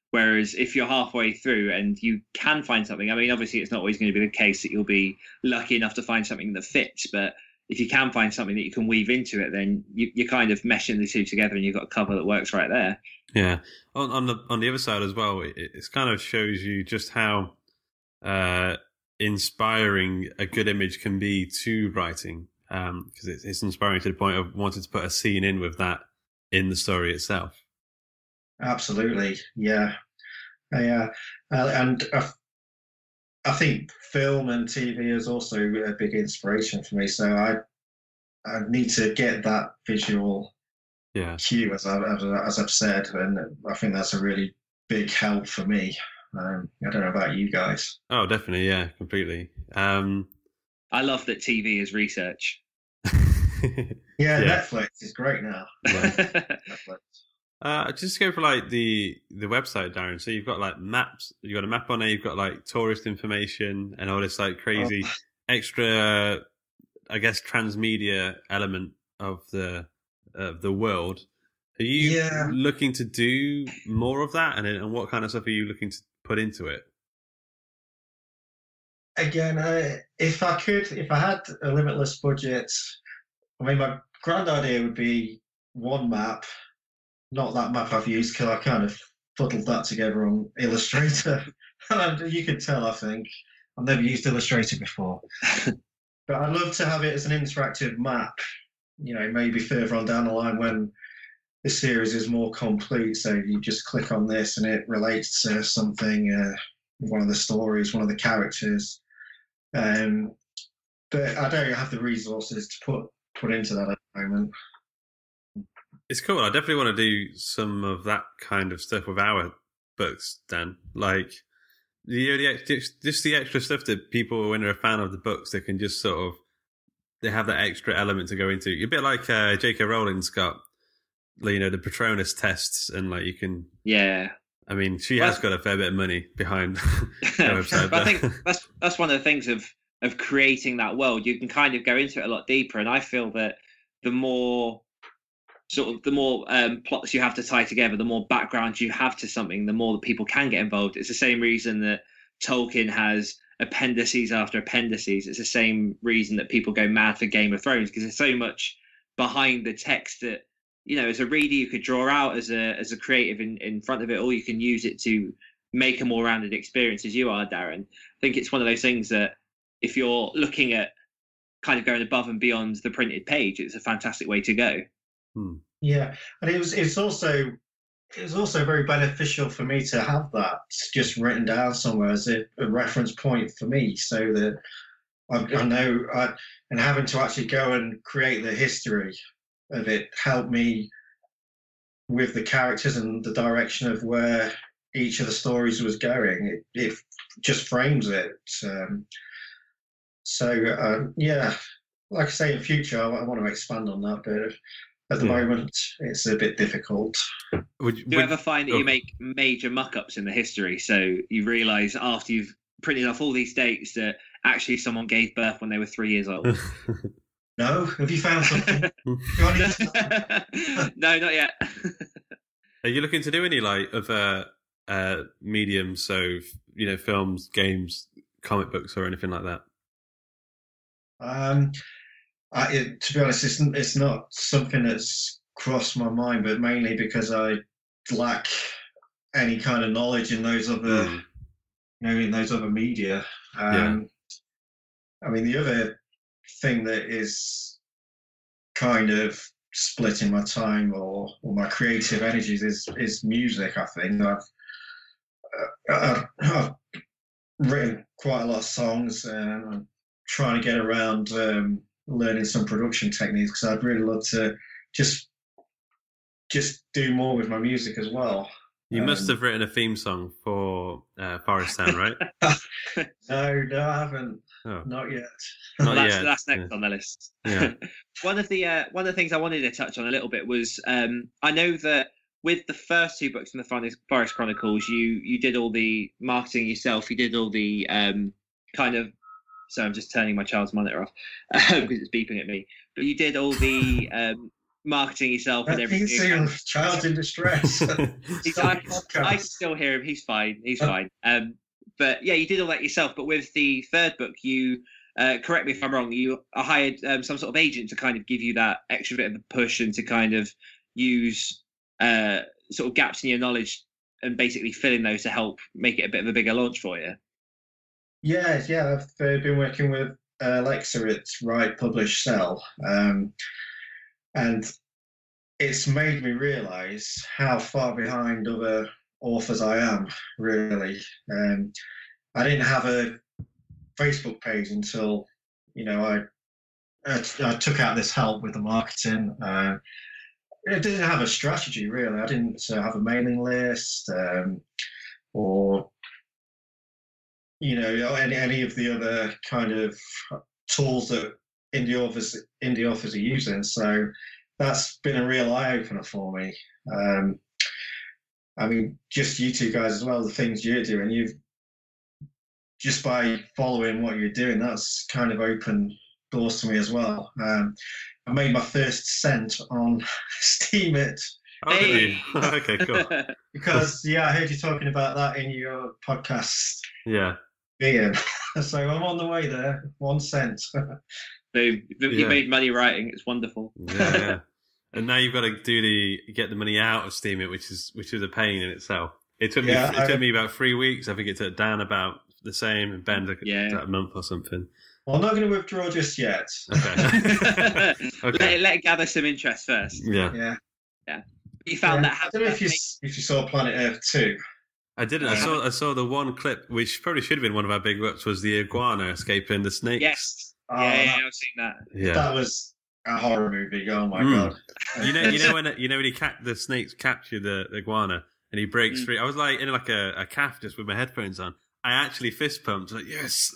Whereas if you're halfway through and you can find something, I mean, obviously it's not always going to be the case that you'll be lucky enough to find something that fits, but if you can find something that you can weave into it, then you, you're kind of meshing the two together and you've got a cover that works right there. Yeah. On, on the on the other side as well, it, it kind of shows you just how uh, inspiring a good image can be to writing, because um, it's, it's inspiring to the point of wanting to put a scene in with that in the story itself. Absolutely, yeah. Yeah, uh, and I, I think film and T V is also a big inspiration for me. So I I need to get that visual yeah. cue, as, I, as, as I've said, and I think that's a really big help for me. Um, I don't know about you guys. Oh, definitely, yeah, completely. Um, I love that T V is research. yeah, yeah, Netflix is great now. Netflix. Uh, just go for like the the website, Darren. So you've got like maps. You've got a map on there. You've got like tourist information and all this like crazy oh. extra, I guess, transmedia element of the of the world. Are you yeah. looking to do more of that? And and what kind of stuff are you looking to put into it? Again, uh, if I could, if I had a limitless budget, I mean, my grand idea would be one map. Not that map I've used, because I kind of fuddled that together on Illustrator. And you can tell, I think. I've never used Illustrator before. But I'd love to have it as an interactive map, you know, maybe further on down the line when the series is more complete. So you just click on this and it relates to something, uh, one of the stories, one of the characters. Um, but I don't have the resources to put, put into that at the moment. It's cool. I definitely want to do some of that kind of stuff with our books, Dan. Like, you know, the just the extra stuff that people, when they're a fan of the books, they can just sort of, they have that extra element to go into. A bit like uh, J K Rowling's got, you know, the Patronus tests, and like you can. Yeah. I mean, she well, has got a fair bit of money behind her website. But I think that's that's one of the things of of creating that world. You can kind of go into it a lot deeper, and I feel that the more sort of the more um, plots you have to tie together, the more background you have to something, the more that people can get involved. It's the same reason that Tolkien has appendices after appendices. It's the same reason that people go mad for Game of Thrones, because there's so much behind the text that, you know, as a reader you could draw out, as a as a creative in, in front of it, or you can use it to make a more rounded experience, as you are, Darren. I think it's one of those things that if you're looking at kind of going above and beyond the printed page, it's a fantastic way to go. Hmm. Yeah, and it was it's also it was also very beneficial for me to have that just written down somewhere as a, a reference point for me, so that I, I know I, and having to actually go and create the history of it helped me with the characters and the direction of where each of the stories was going. It, it just frames it. Um, so uh, yeah, like I say, in future I, I want to expand on that, but at the yeah. moment it's a bit difficult. Would, Do you would, ever find that oh. you make major muck-ups in the history, so you realise after you've printed off all these dates that actually someone gave birth when they were three years old? No? Have you found something? No, not yet. Are you looking to do any like other uh, mediums, so you know, films, games, comic books, or anything like that? Um, I, it, to be honest, it's, it's not something that's crossed my mind, but mainly because I lack any kind of knowledge in those other, mm. you know, in those other media. Um, yeah. I mean, the other thing that is kind of splitting my time or, or my creative energies is is music. I think I've, uh, I've written quite a lot of songs, and I'm trying to get around um, learning some production techniques, because I'd really love to just just do more with my music as well. You um, must have written a theme song for uh, Forest Town, right? no, no, I haven't. Oh. Not yet. Not that's, yet. that's next yeah. on the list. Yeah. one of the uh, one of the things I wanted to touch on a little bit was um, I know that with the first two books in the Forest Chronicles, you you did all the marketing yourself. You did all the um, kind of. So I'm just turning my child's monitor off because it's beeping at me. But you did all the um, marketing yourself and I everything. think it's child in distress. He's, I, I can still hear him. He's fine. He's Oh. fine. Um, but yeah, you did all that yourself. But with the third book, you uh, correct me if I'm wrong. You hired um, some sort of agent to kind of give you that extra bit of a push and to kind of use uh, sort of gaps in your knowledge and basically fill in those to help make it a bit of a bigger launch for you. Yeah, yeah, I've uh, been working with uh, Alexa at Write, Publish, Sell, um, and it's made me realise how far behind other authors I am, really. Um, I didn't have a Facebook page until, you know, I I, I took out this help with the marketing. Uh, I didn't have a strategy, really. I didn't uh, have a mailing list um, or, you know, any, any of the other kind of tools that indie authors, indie authors are using. So that's been a real eye-opener for me. Um, I mean, just you two guys as well, the things you're doing, you've just by following what you're doing, that's kind of opened doors to me as well. Um, I made my first cent on Steemit. Oh, hey. Okay, cool. Because, yeah, I heard you talking about that in your podcast. Yeah. Ian. So I'm on the way there. One cent. Boom. You Yeah. made money writing. It's wonderful. Yeah, yeah. And now you've got to do the get the money out of Steemit, which is which is a pain in itself. It took Yeah, me it I- took me about three weeks. I think it took Dan about the same, and Ben took Yeah. about a month or something. Well, I'm not going to withdraw just yet. Okay. Let, Okay. it, let it gather some interest first. Yeah. Yeah. You found Yeah. that. I don't know if you, if you saw Planet Earth two. I didn't. I Yeah. saw I saw the one clip, which probably should have been one of our big whips, was the iguana escaping the snakes. Yes. Oh, yeah, yeah, that, I've seen that. Yeah. that was a horror movie. Oh, my Mm. God. You know, you know when you know when he ca- the snakes capture the, the iguana and he breaks Mm. free. I was like in like a, a calf just with my headphones on. I actually fist pumped. Like yes,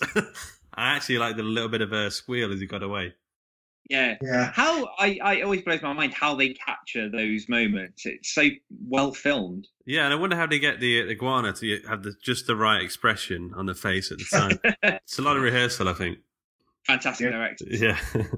I actually liked a little bit of a squeal as he got away. Yeah. Yeah. How I, I always blows my mind how they capture those moments. It's so well filmed. Yeah, and I wonder how they get the iguana to have the, just the right expression on the face at the time. It's a lot of rehearsal, I think. Fantastic Yeah. director. Yeah,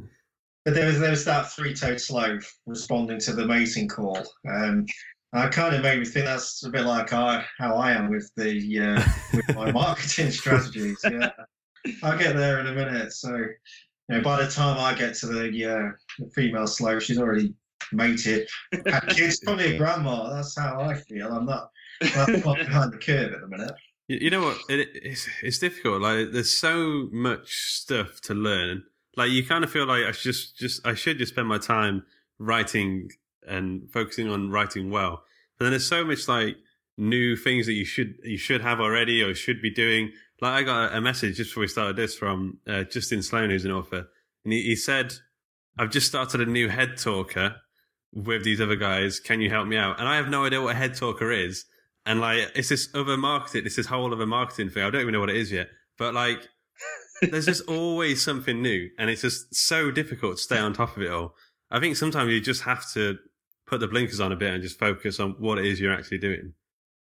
But there was there was that three-toed sloth responding to the mating call. Um, and it kind of made me think that's a bit like I, how I am with the uh, with my marketing strategies. Yeah, I'll get there in a minute. So, you know, by the time I get to the, uh, the female sloth, she's already mated, had kids, probably a grandma. That's how I feel. I'm not, I'm not behind the curve at the minute. you, you know what? It, it's it's difficult. Like there's so much stuff to learn. Like you kind of feel like I should just just I should just spend my time writing and focusing on writing well. But then there's so much like new things that you should you should have already or should be doing. Like I got a message just before we started this from uh, Justin Sloan, who's an author, and he, he said, "I've just started a new head talker with these other guys. Can you help me out?" And I have no idea what a head talker is. And like it's this other marketing, it's this whole other marketing thing. I don't even know what it is yet. But like there's just always something new, and it's just so difficult to stay on top of it all. I think sometimes you just have to put the blinkers on a bit and just focus on what it is you're actually doing.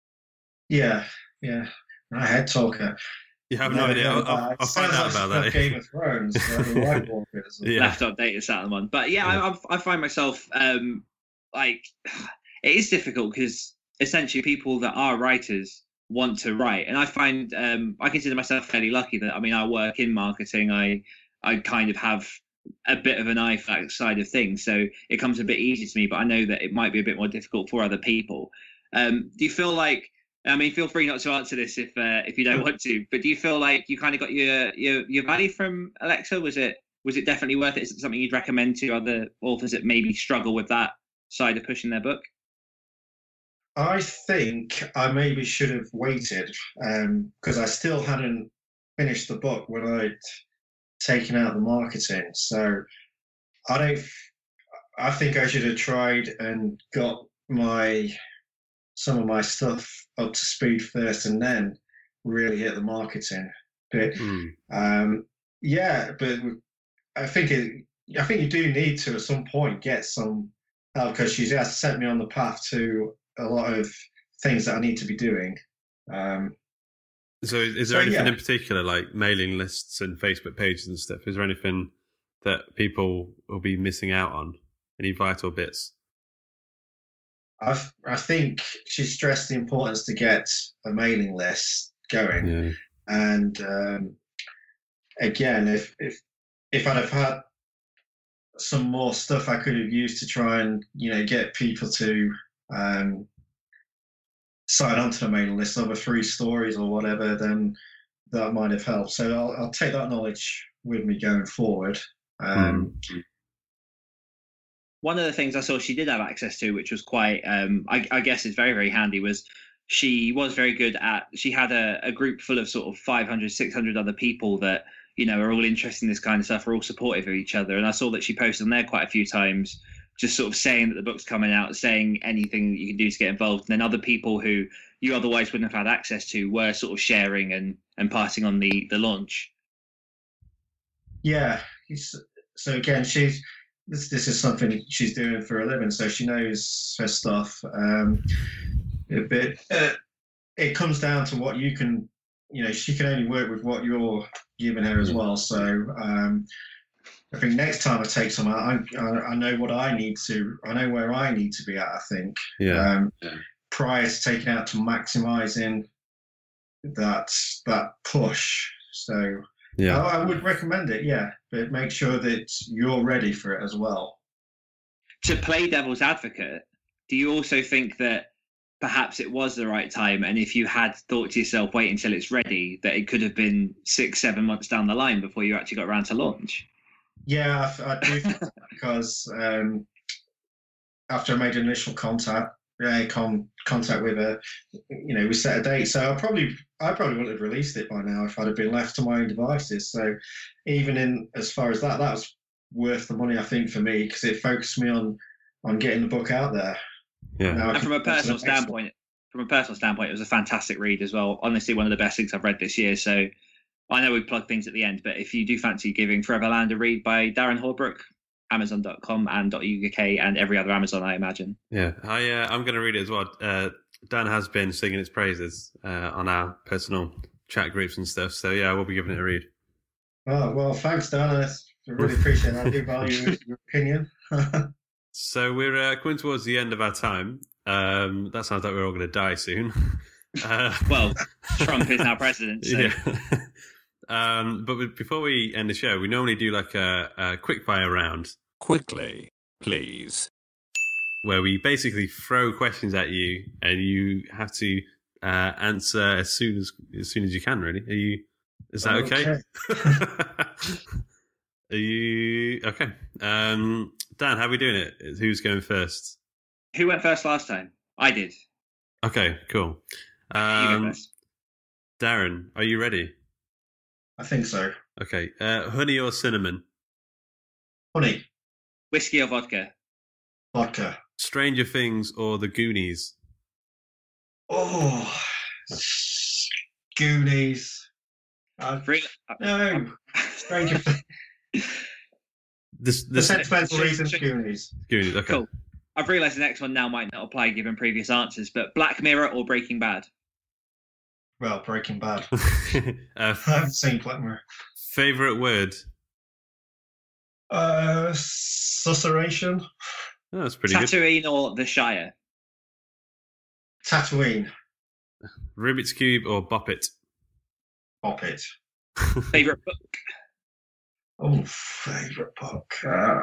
Yeah, yeah. I head talker. You have no idea. I'll, I'll, I'll find out about that. Game of Thrones. Like the White Walkers. Yeah. Left updated Saturn one. But yeah, I, I, I find myself um, like it is difficult because essentially people that are writers want to write, and I find um, I consider myself fairly lucky that I mean I work in marketing. I I kind of have a bit of an eye for that side of things, so it comes a bit easy to me. But I know that it might be a bit more difficult for other people. Um, do you feel like? I mean, feel free not to answer this if uh, if you don't want to. But do you feel like you kind of got your your your value from Alexa? Was it was it definitely worth it? Is it something you'd recommend to other authors that maybe struggle with that side of pushing their book? I think I maybe should have waited because I still hadn't finished the book when I'd taken out the marketing. So I don't. I think I should have tried and got my some of my stuff up to speed first, and then really hit the marketing bit. Mm. Um, yeah, but I think it. I think you do need to at some point get some help because she has set me on the path to a lot of things that I need to be doing. Um, So is, is there So, anything yeah. in particular, like mailing lists and Facebook pages and stuff? Is there anything that people will be missing out on? any vital bits? I've, I think she stressed the importance to get a mailing list going. Yeah. And um, again, if, if if I'd have had some more stuff I could have used to try and, you know, get people to um, sign on to the mailing list over three stories or whatever, then that might have helped. So I'll, I'll take that knowledge with me going forward. Um, mm. One of the things I saw she did have access to, which was quite, um, I, I guess is very, very handy, was she was very good at, she had a, a group full of sort of five hundred, six hundred other people that, you know, are all interested in this kind of stuff, are all supportive of each other. And I saw that she posted on there quite a few times, just sort of saying that the book's coming out, saying anything that you can do to get involved. And then other people who you otherwise wouldn't have had access to were sort of sharing and, and passing on the, the launch. Yeah. So again, she's, this, this is something she's doing for a living, so she knows her stuff. Um, a bit, uh, it comes down to what you can, you know, she can only work with what you're giving her as well. So um, I think next time I take some out, I, I, I know what I need to, I know where I need to be at, I think. Yeah. Um, yeah. Prior to taking out to maximising that, that push. So yeah, I, I would recommend it, yeah, but make sure that you're ready for it as well. To play devil's advocate, do you also think that perhaps it was the right time, and if you had thought to yourself, wait until it's ready, that it could have been six, seven months down the line before you actually got around to launch? Yeah, I, I do think that because um, after I made initial contact, yeah, con- contact with her, you know, we set a date. So I probably, I probably wouldn't have released it by now if I'd have been left to my own devices. So even in as far as that, that was worth the money, I think, for me, because it focused me on on getting the book out there. Yeah. And from a personal standpoint, from a personal standpoint, it was a fantastic read as well. Honestly, one of the best things I've read this year. So I know we plug things at the end, but if you do fancy giving Foreverland a read by Darren Holbrook, amazon dot com and .uk and every other Amazon, I imagine. Yeah, I, uh, I'm going to read it as well. Uh, Dan has been singing its praises uh, on our personal chat groups and stuff. So yeah, I will be giving it a read. Oh, well, thanks, Dan. I really appreciate that. I do value your opinion. So we're uh, coming towards the end of our time. Um, that sounds like we're all going to die soon. Uh, well, Trump is now president. So. Yeah. um, but we, before we end the show, we normally do like a, a quick fire round. Quickly, please. Where we basically throw questions at you, and you have to uh, answer as soon as as soon as you can. Really, are you? Is that okay? okay? Are you okay? Um, Dan, how are we doing it? Who's going first? Who went first last time? I did. Okay, cool. Um, you go first. Darren, are you ready? I think so. Okay. Uh, honey or cinnamon? Honey. Whiskey or vodka? Vodka. Stranger Things or The Goonies? Oh, Goonies. Uh, really? No, Stranger Things. This, the this, sentimental reasons, Goonies. Goonies, okay. Cool. I've realised the next one now might not apply given previous answers, but Black Mirror or Breaking Bad? Well, Breaking Bad. uh, I haven't seen Black Mirror. Favourite word? Uh, susurration. Oh, that's pretty Tatooine good. or The Shire? Tatooine. Rubik's Cube or Bop It? Bop It. Favourite book? Oh, favourite book. Uh,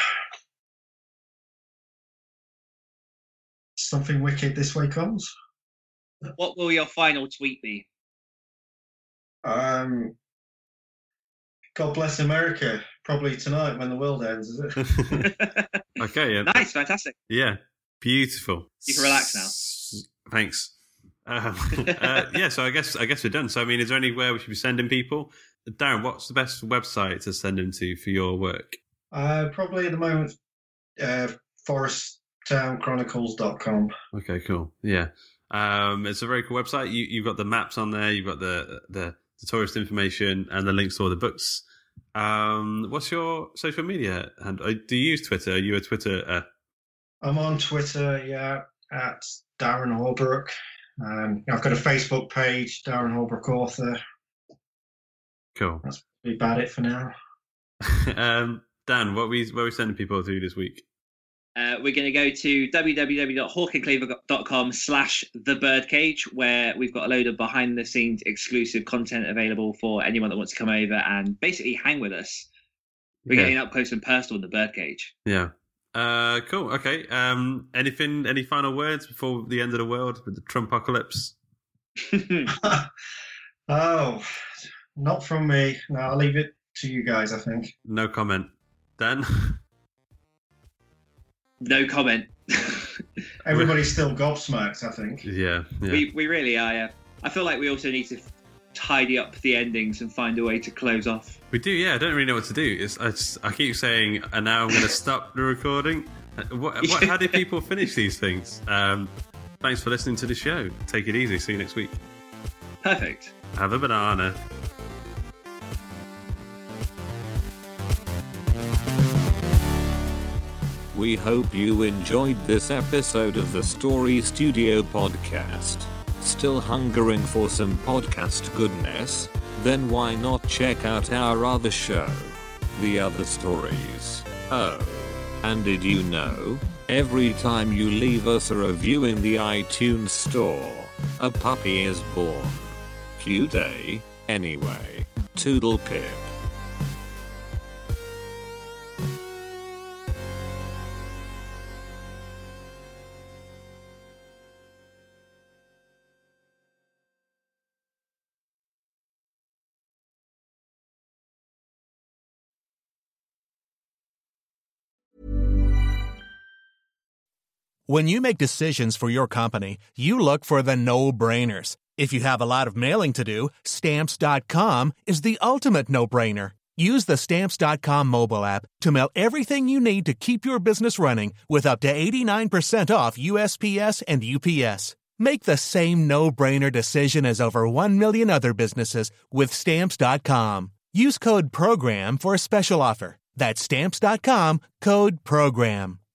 Something Wicked This Way Comes. What will your final tweet be? Um, God bless America. Probably tonight when the world ends, is it? Okay. Yeah. Nice, fantastic. Yeah, beautiful. You can relax now. Thanks. Uh, uh, yeah, so I guess I guess we're done. So I mean, is there anywhere we should be sending people? Darren, what's the best website to send them to for your work? Uh, probably at the moment, uh, forest town chronicles dot com. Okay, cool. Yeah. Um, it's a very cool website. You, you've got the maps on there. You've got the, the, the tourist information and the links to all the books. Um, what's your social media? And uh, do you use Twitter? Are you a Twitter? Uh... I'm on Twitter, yeah, at Darren Holbrook. Um, I've got a Facebook page, Darren Holbrook Author. Cool. That's pretty about it for now. um, Dan, what are we what are we sending people to this week? Uh, we're going to go to www.hawkandcleaver.com slash the birdcage, where we've got a load of behind the scenes exclusive content available for anyone that wants to come over and basically hang with us. We're Yeah. getting up close and personal in the birdcage. Yeah. Uh, cool. Okay. Um, anything? Any final words before the end of the world with the Trumpocalypse? Oh, not from me. No, I'll leave it to you guys, I think. No comment. Dan? No comment. Everybody's still gobsmacked, I think. Yeah. yeah. We we really are. Yeah. I feel like we also need to tidy up the endings and find a way to close off. We do, yeah. I don't really know what to do. It's, I, just, I keep saying, and now I'm going to stop the recording. What, what, how do people finish these things? Um, thanks for listening to the show. Take it easy. See you next week. Perfect. Have a banana. We hope you enjoyed this episode of the Story Studio podcast. Still hungering for some podcast goodness? Then why not check out our other show, The Other Stories? Oh, and did you know, every time you leave us a review in the iTunes store, a puppy is born? Cute, eh? Anyway, toodle pip. When you make decisions for your company, you look for the no-brainers. If you have a lot of mailing to do, Stamps dot com is the ultimate no-brainer. Use the Stamps dot com mobile app to mail everything you need to keep your business running with up to eighty-nine percent off U S P S and U P S. Make the same no-brainer decision as over one million other businesses with Stamps dot com. Use code PROGRAM for a special offer. That's Stamps dot com, code PROGRAM.